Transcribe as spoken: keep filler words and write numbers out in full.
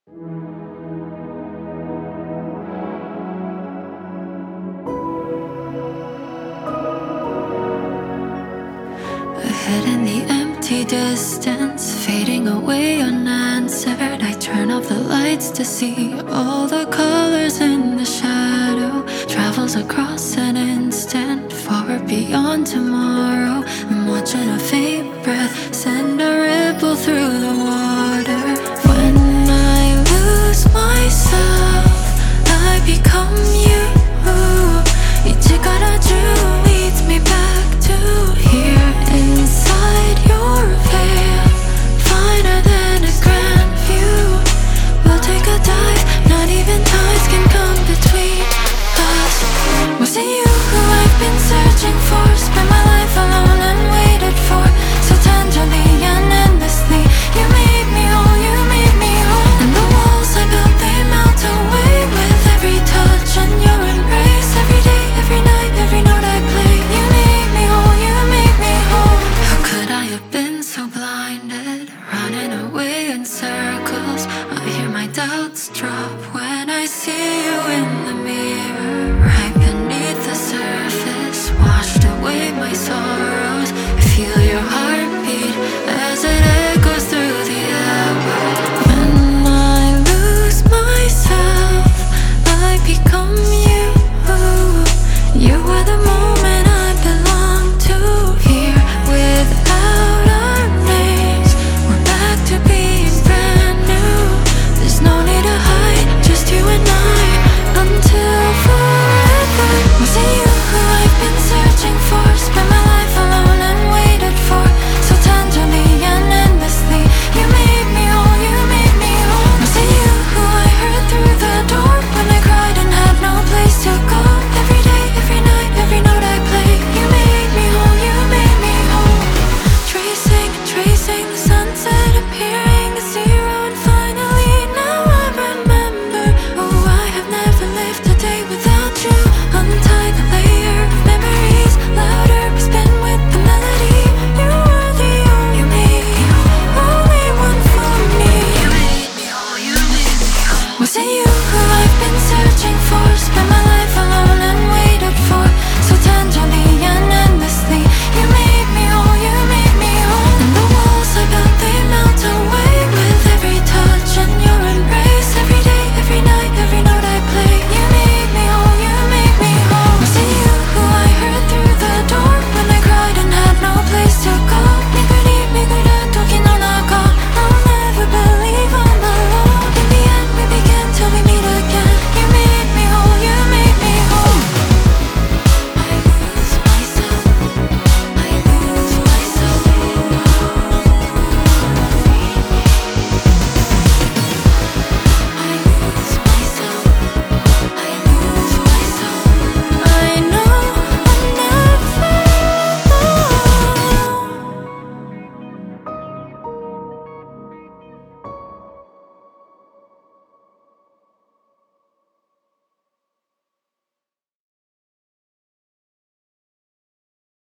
Ahead in the empty distance, fading away unanswered, I turn off the lights to see all the colors in the shadow. Travels across an instant, far beyond tomorrow. I'm watching a faint breath send a ripple through the water. When I lose myself, I become you. 이제가라주 leads me back to here. Inside your veil, finer than a grand view. We'll take a dive, not even tides can come between us. Was it you who I've been searching for? Spent my life alone and waited for, so tenderly and endlessly. You made me whole, you made me whole. And the walls I built, they melt away with every touch and your embrace. Every day, every night, every note I play. You made me whole, you made me whole. How could I have been so blinded, running away in circles? I hear my doubts drop.